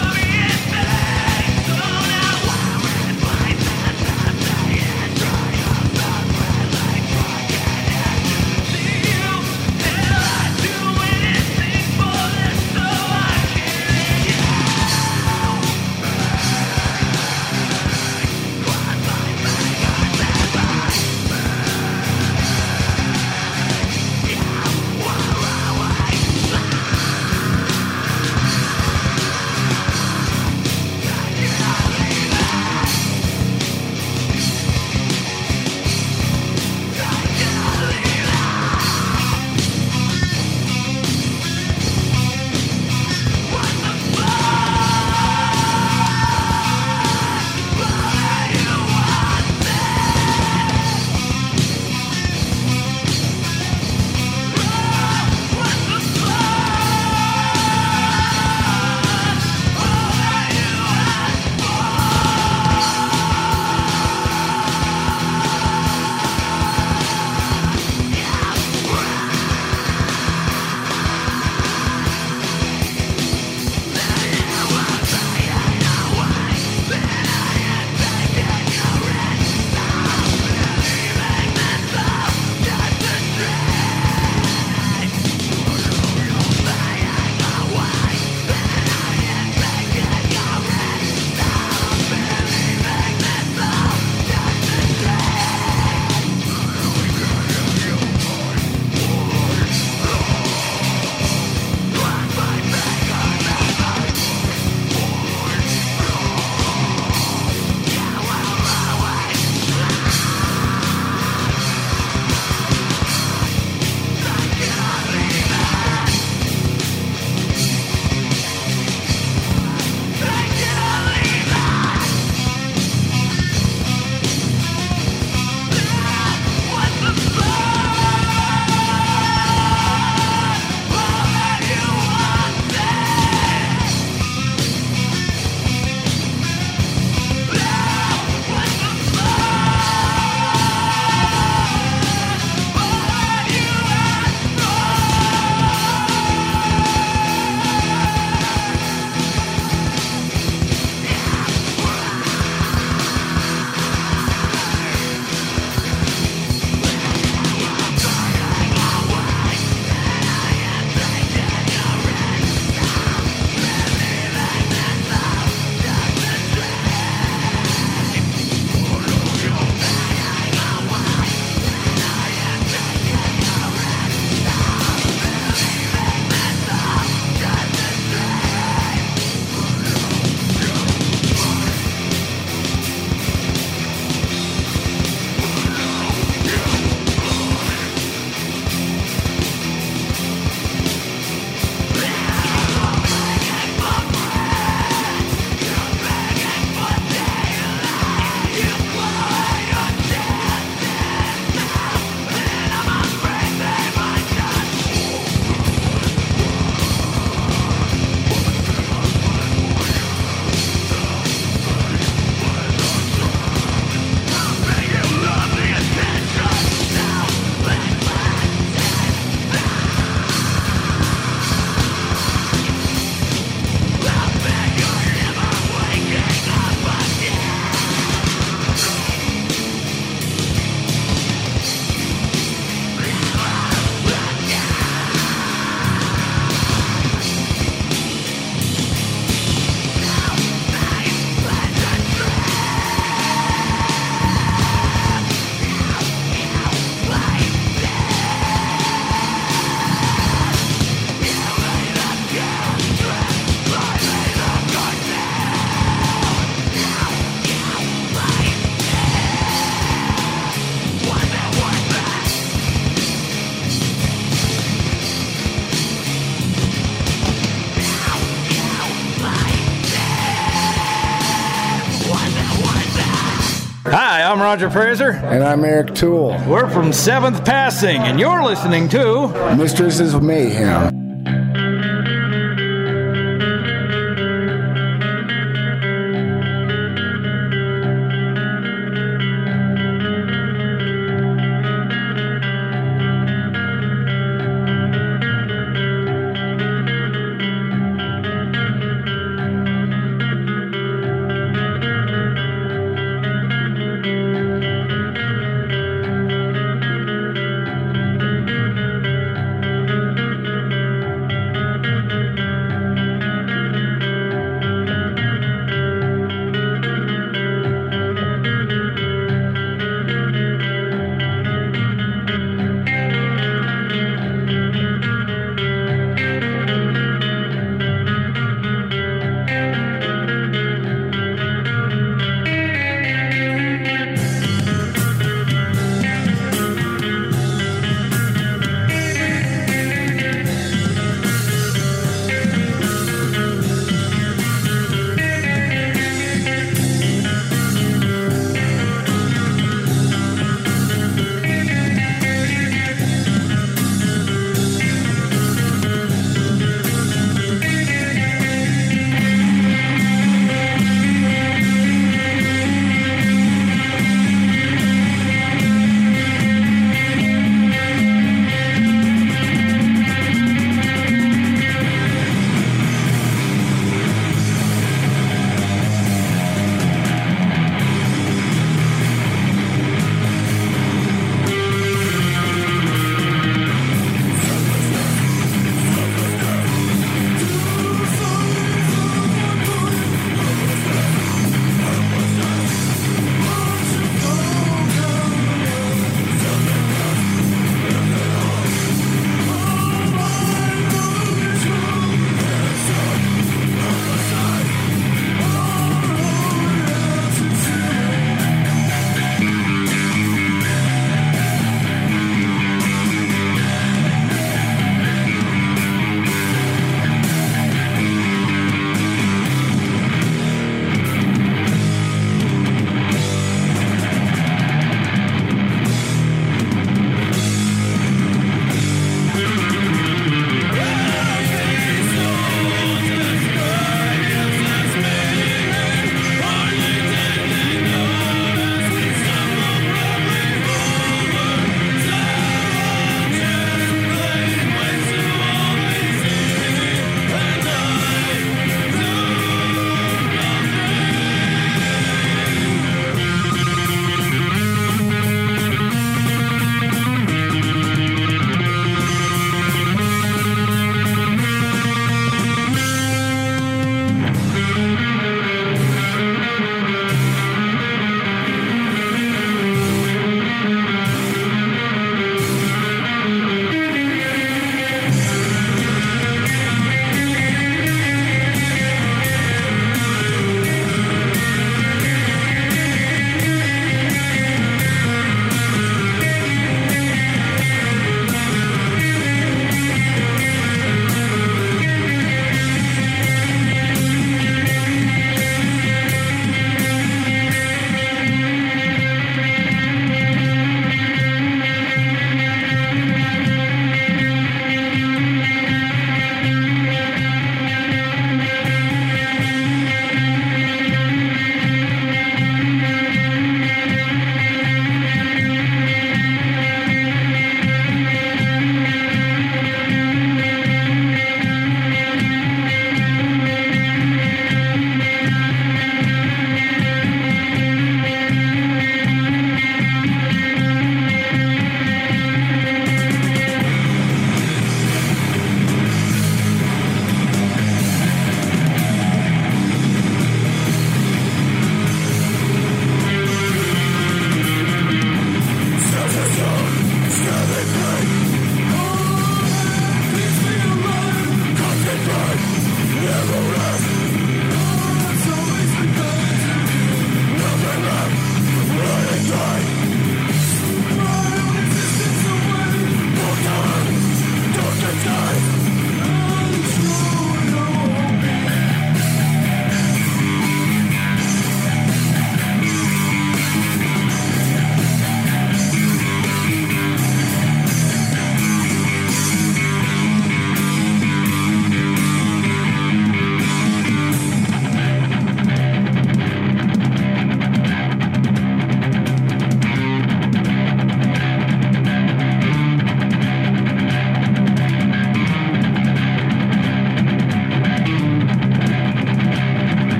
S13: I'm Roger Fraser.
S14: And I'm Eric Toole.
S13: We're from Seventh Passing, and you're listening to
S14: Mistresses of Mayhem.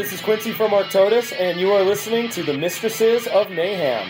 S7: This is Quincy from Arctodus, and you are listening to the Mistresses of Mayhem.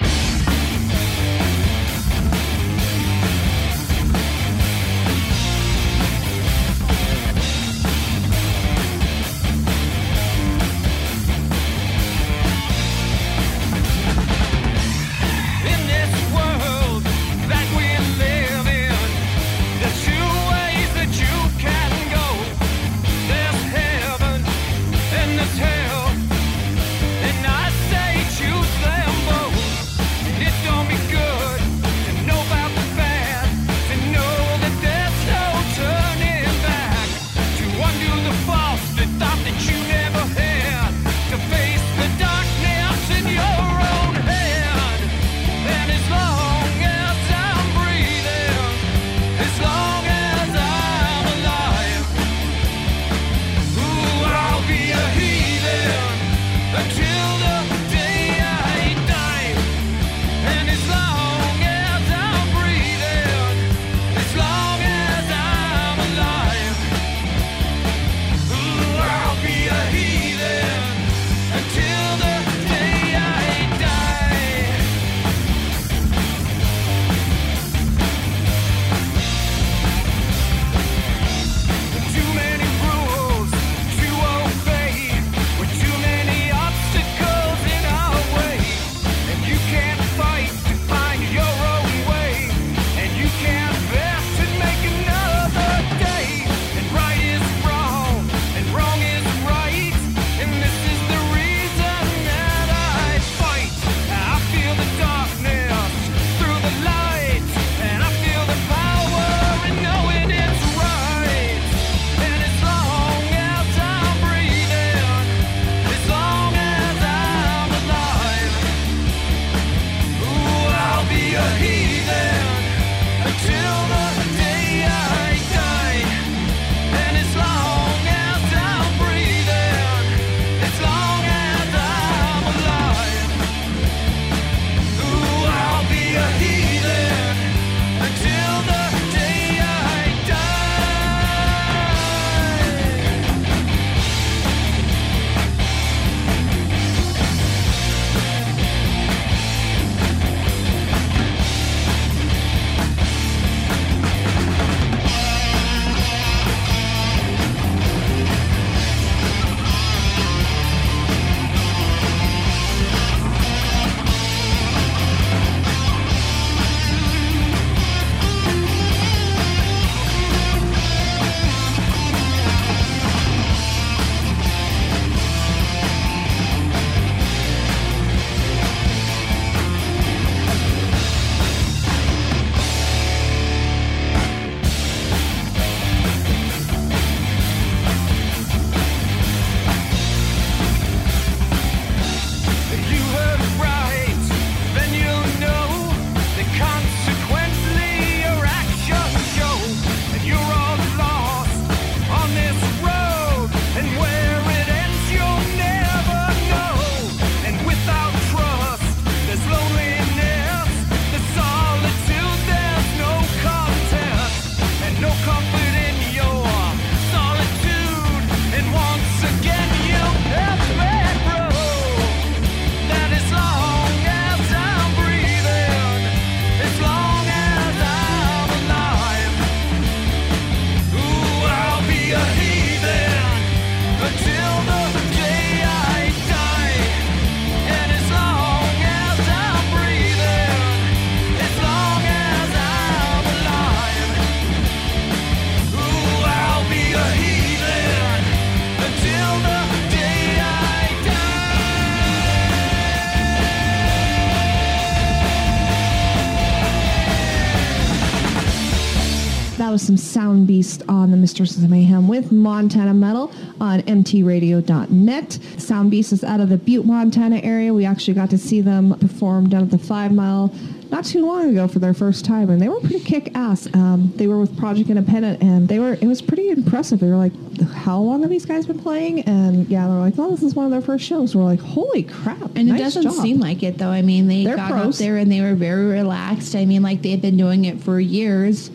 S2: Was some Sound Beast on the Mistresses of Mayhem with Montana Metal on M T radio dot net. Sound Beast is out of the Butte, Montana area. We actually got to see them perform down at the Five Mile not too long ago for their first time, and they were pretty kick-ass. Um, they were with Project Independent, and they were. It was pretty impressive. They were like, how long have these guys been playing? And yeah, they're like, oh, this is one of their first shows. We're like, holy crap.
S3: And
S2: nice
S3: it doesn't
S2: job.
S3: seem like it, though. I mean, they
S2: They're
S3: got
S2: pros.
S3: up there and they were very relaxed. I mean, like, they've been doing it for years.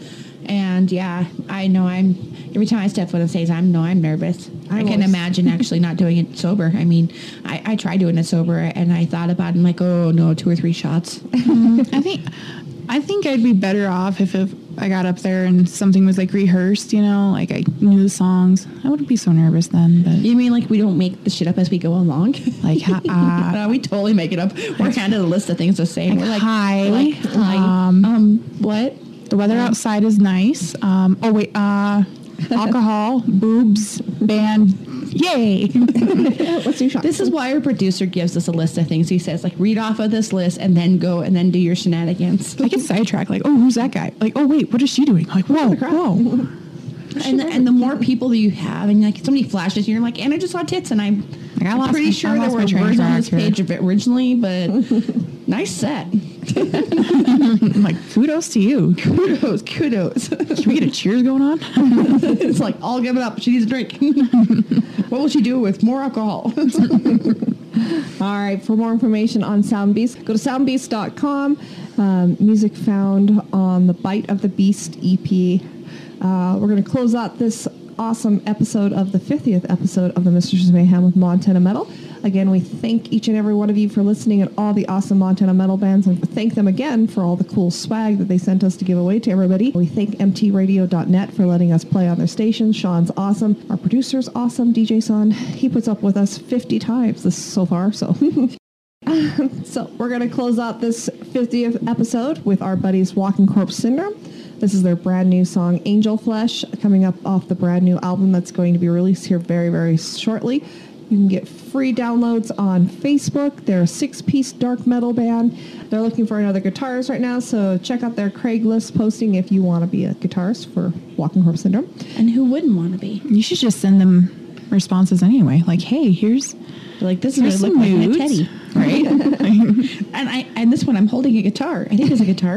S3: And yeah, I know I'm, every time I step foot on stage, I know I'm nervous. I, I can imagine actually not doing it sober. I mean, I, I tried doing it sober and I thought about it and like, oh no, two or three shots.
S8: Mm, I think, I think I'd be better off if, if I got up there and something was like rehearsed, you know, like I knew the songs. I wouldn't be so nervous then. But
S3: you mean like we don't make the shit up as we go along?
S8: Like, uh,
S3: no, we totally make it up. We're handed a list of things to say.
S8: Like,
S3: We're like,
S8: hi,
S3: like, hi.
S8: Um,
S3: um, what?
S8: The weather um, outside is nice. Um, oh wait, uh, alcohol, boobs, band, yay!
S3: What's your shot? This is why our producer gives us a list of things. He says, like, read off of this list and then go and then do your shenanigans.
S8: I get sidetracked, like, oh, who's that guy? Like, oh wait, what is she doing? Like, whoa, whoa.
S3: And the, and the more people that you have, and like somebody flashes, and you're like, and I just saw tits, and I'm, like, I I'm pretty my, sure there were words on this page of it originally, but nice set.
S8: Like, kudos to you.
S3: Kudos, kudos.
S8: Can we get a cheers going on?
S3: It's like, all give it up. She needs a drink. What will she do with more alcohol?
S2: All right. For more information on Soundbeast, go to sound beast dot com. Um, music found on the Bite of the Beast E P. Uh, we're going to close out this awesome episode of the fiftieth episode of the Mistresses of Mayhem with Montana Metal. Again, we thank each and every one of you for listening and all the awesome Montana Metal bands, and thank them again for all the cool swag that they sent us to give away to everybody. We thank M T radio dot net for letting us play on their station. Sean's awesome. Our producer's awesome, D J Son. He puts up with us fifty times this so far, so... So we're going to close out this fiftieth episode with our buddies Walking Corpse Syndrome. This is their brand new song, Angel Flesh, coming up off the brand new album that's going to be released here very, very shortly. You can get free downloads on Facebook. They're a six-piece dark metal band. They're looking for another guitarist right now, so check out their Craigslist posting if you want to be a guitarist for Walking Corpse Syndrome.
S3: And who wouldn't want to be?
S8: You should just send them responses anyway. Like, hey, here's...
S3: Like, this is what I look like in a teddy.
S8: Right?
S3: and I and this one I'm holding a guitar. I think it's a guitar.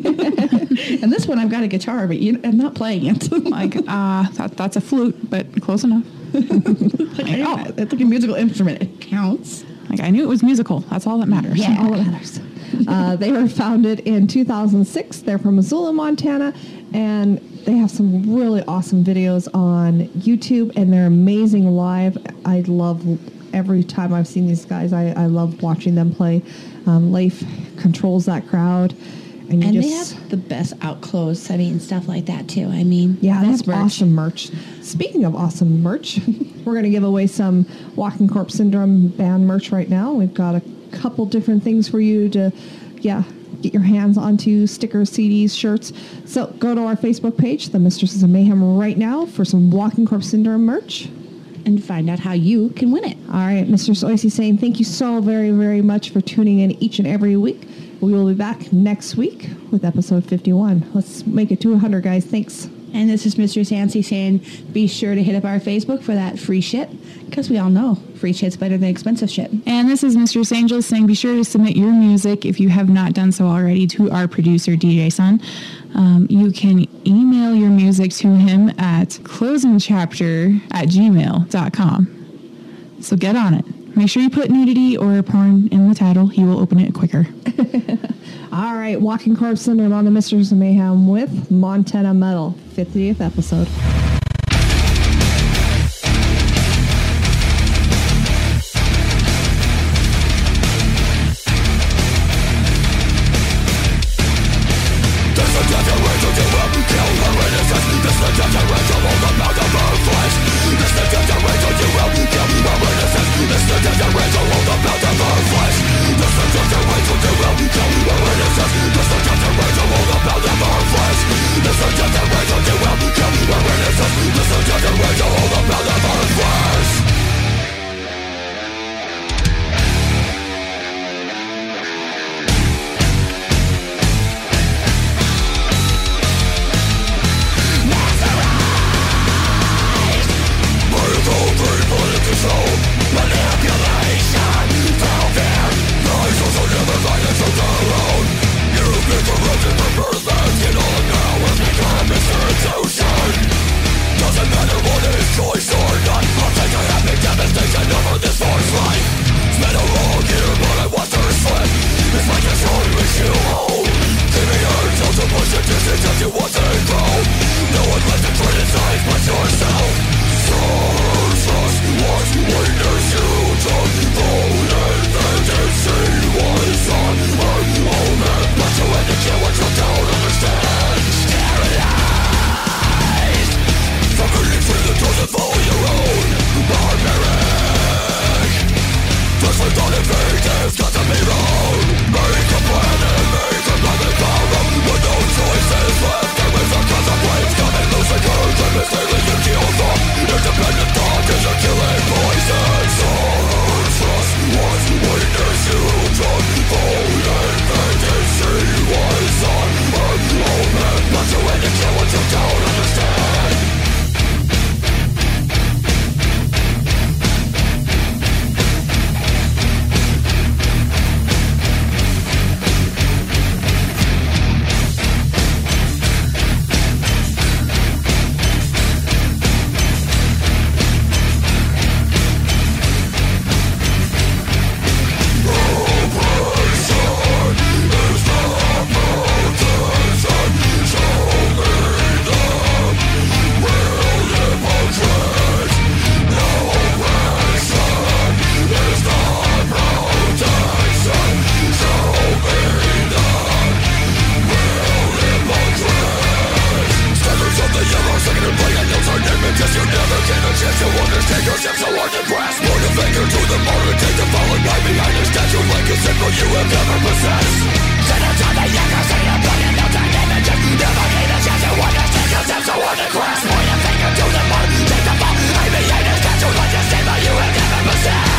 S3: And this one I've got a guitar, but you, I'm not playing it.
S8: Like, uh, that, that's a flute, but close enough.
S3: Like, like, oh, it's like a musical instrument. It counts.
S8: Like, I knew it was musical. That's all that matters.
S3: Yeah,
S2: all that matters. uh, they were founded in two thousand six. They're from Missoula, Montana, and they have some really awesome videos on YouTube, and they're amazing live. I love every time I've seen these guys. I, I love watching them play. Um, Leif controls that crowd. And, you
S3: and
S2: just,
S3: they have the best out clothes, I mean, stuff like that, too. I mean,
S2: yeah, that's awesome merch. Speaking of awesome merch, we're going to give away some Walking Corpse Syndrome band merch right now. We've got a couple different things for you to, yeah, get your hands onto: stickers, C Ds, shirts. So go to our Facebook page, The Mistresses of Mayhem, right now for some Walking Corpse Syndrome merch.
S3: And find out how you can win it.
S2: All right, Mister Soisy saying thank you so very, very much for tuning in each and every week. We will be back next week with episode fifty-one. Let's make it to one hundred, guys. Thanks.
S3: And this is Mister Sancy saying be sure to hit up our Facebook for that free shit, because we all know free shit's better than expensive shit.
S8: And this is Mistress Angel saying be sure to submit your music, if you have not done so already, to our producer, D J Son. Um, you can email your music to him at closingchapter at gmail dot com. So get on it. Make sure you put nudity or porn in the title. He will open it quicker.
S2: All right, Walking Corpse Syndrome on the Mistresses of Mayhem with Montana Metal, fiftieth episode.
S5: Distance as you want to grow. will never possess. Set up to the younger, say a billion million images. Never gave a chance to understand concepts I want to grasp. Point a finger to the moon, take the fall. I be a statue like a symbol you have never possessed.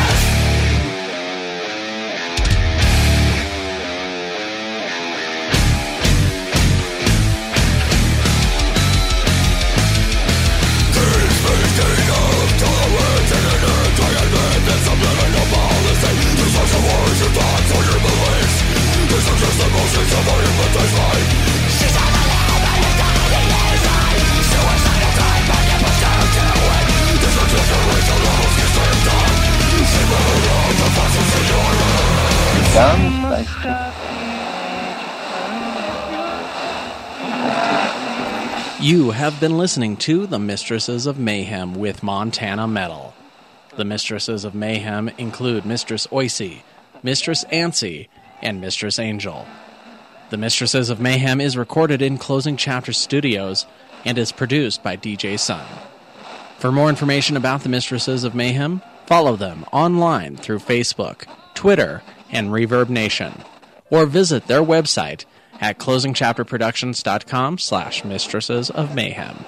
S1: You have been listening to The Mistresses of Mayhem with Montana Metal. The Mistresses of Mayhem include Mistress Oicy, Mistress Ancy, and Mistress Angel. The Mistresses of Mayhem is recorded in Closing Chapter Studios and is produced by D J Sun. For more information about the Mistresses of Mayhem, follow them online through Facebook, Twitter, and Reverb Nation, or visit their website at closing chapter productions dot com slash mistresses of mayhem.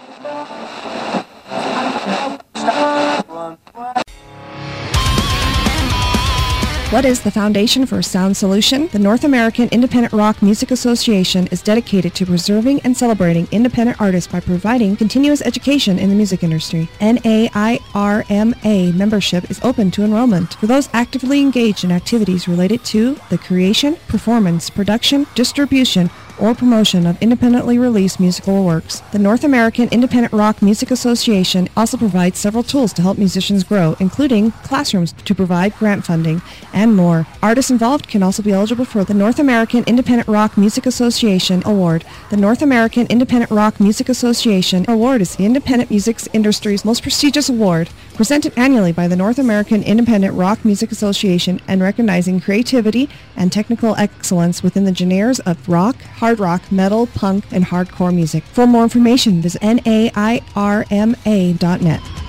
S2: What is the foundation for a sound solution? The North American Independent Rock Music Association is dedicated to preserving and celebrating independent artists by providing continuous education in the music industry. N A I R M A membership is open to enrollment for those actively engaged in activities related to the creation, performance, production, distribution, or promotion of independently released musical works. The North American Independent Rock Music Association also provides several tools to help musicians grow, including classrooms to provide grant funding, and more. Artists involved can also be eligible for the North American Independent Rock Music Association Award. The North American Independent Rock Music Association Award is the independent music industry's most prestigious award, presented annually by the North American Independent Rock Music Association and recognizing creativity and technical excellence within the genres of rock, hard rock, metal, punk, and hardcore music. For more information, visit N A I R M A dot net.